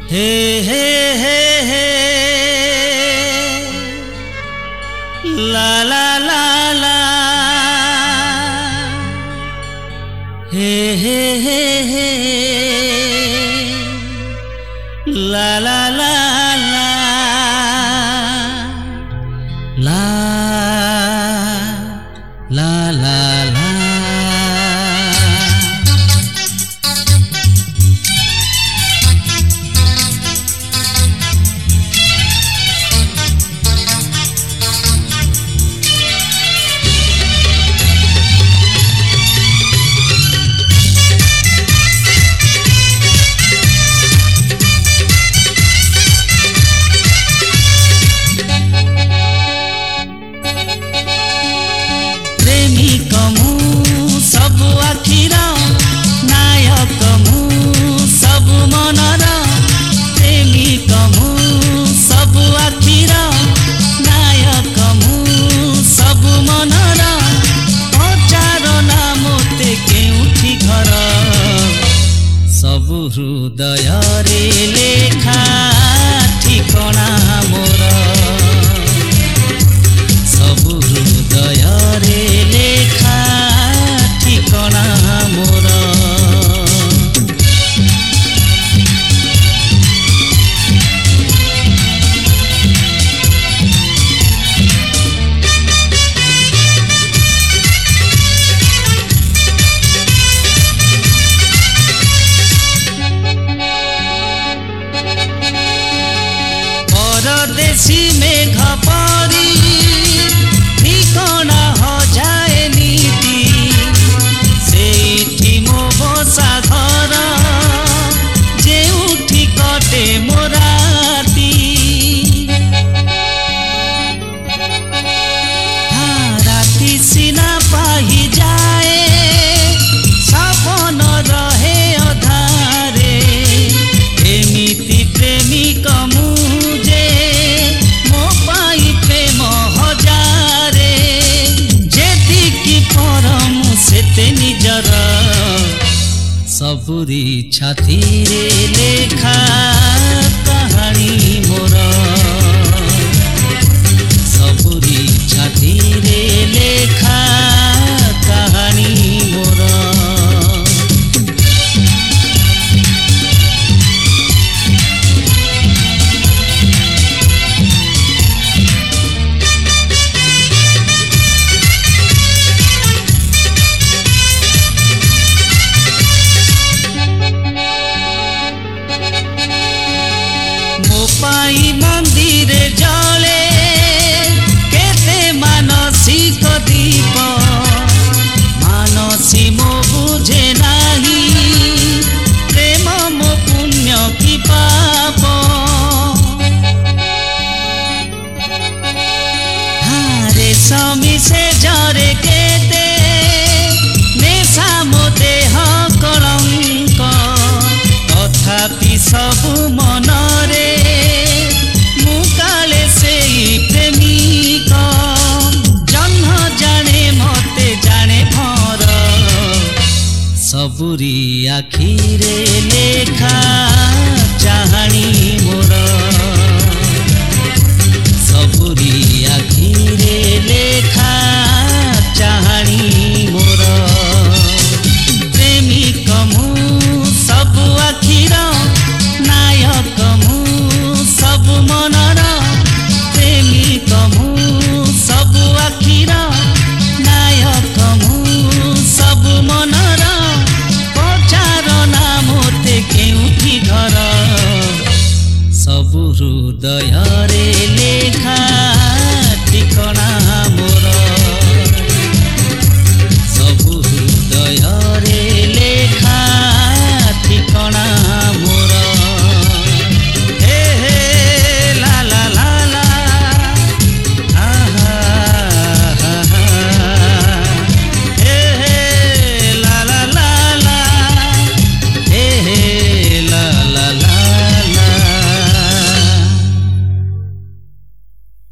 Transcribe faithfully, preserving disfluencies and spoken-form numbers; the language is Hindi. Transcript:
हे हे हे हे ला ला ला ला हे हे हे हे ला ला ला ला ला ला ला ला सब आखिर नायक मु सब मनर प्रेमिक मु सब आखिर नायक मु सब मनर पचारना मोते केउठी घर सब हृदय रे लेखा ठिकणा मोर सब हृदय रे लेखा ठिकणा मोर परदेशी मेघ परी ठिकणा हो जाए नीति सेठी मो बसा घर जेउठी कटे मोराती हाँ राति सिना पाही जाए सपन रहे अधारे एमिति प्रेमिक मुझे मो पाई प्रेम हजारे जेतिकी परम सेते निजर सबुरी छाती रे लेखा कहानी मोर सबुरी छाती रे लेखा कहानी मोर पाई मंदिर जले केते मानसिक दीप मानसी मो बुझे नाही प्रेम मो पुण्य की पाप हाँ रेशमी से जरे केते नेशा मो देह कलंक तथापि सबु मनरे मुकाले से प्रेमिक जन्ह जाने मते जाने भर सबुरी आखिरे लेखा चाह